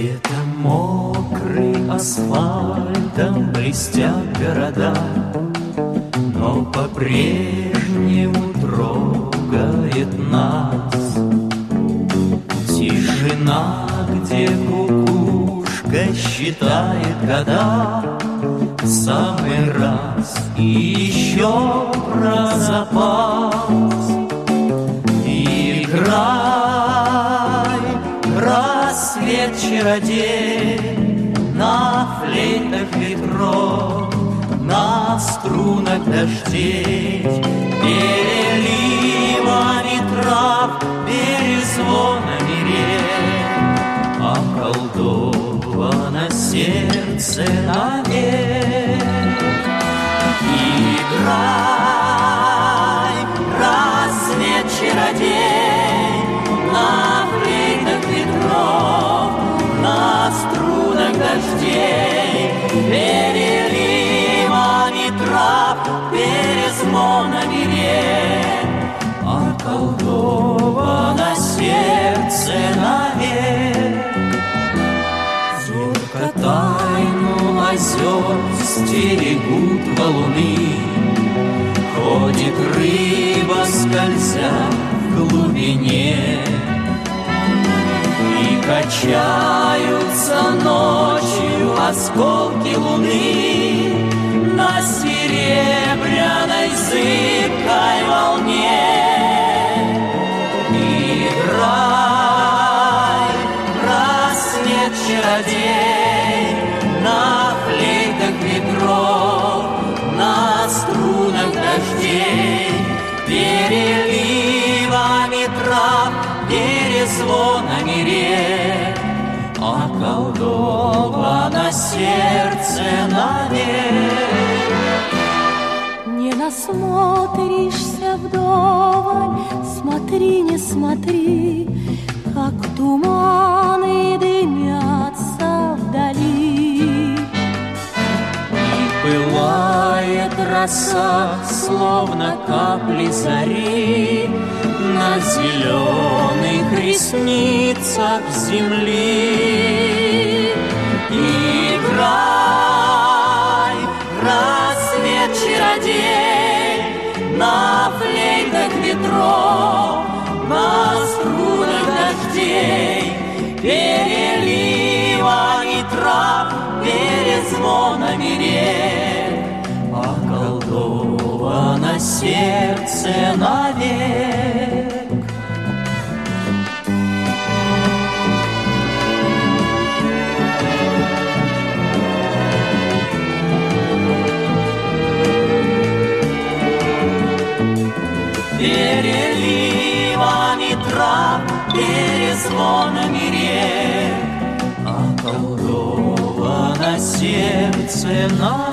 Где-то мокрый асфальтом блестят города, но по-прежнему трогает нас тишина, где кукушка считает года. В самый раз и еще про запас. Играй, рассвет чародей, на флейтах ветров, на струнах дождей, переливами трав, перезвонами рек, околдовано сердце навек. Играй, рассвет чародей, на флейтах ветров, на струнах дождей, переливами трав, перезвонами рек, околдовано сердце навек. Зорко тайну озер стерегут валуны, ходит рыба, скользя в глубине, и качаются ночью осколки луны на серебряной зыбкой волне. Играй, рассвет чародей, на флейтах ветров, на струнах дождей, переливами трав, перезвонами рек, околдовано сердце навек. Не насмотришься вдоволь, смотри, не смотри, как туманы дымятся вдали. И пылает роса, словно капли зари, на зеленых ресницах земли. Играй, рассвет чародей, на флейтах ветров, на струнах дождей, переливами трав, перезвонами рек, околдовано сердце навек. Переливами трав, перезвонами рек, околдовано сердце навек.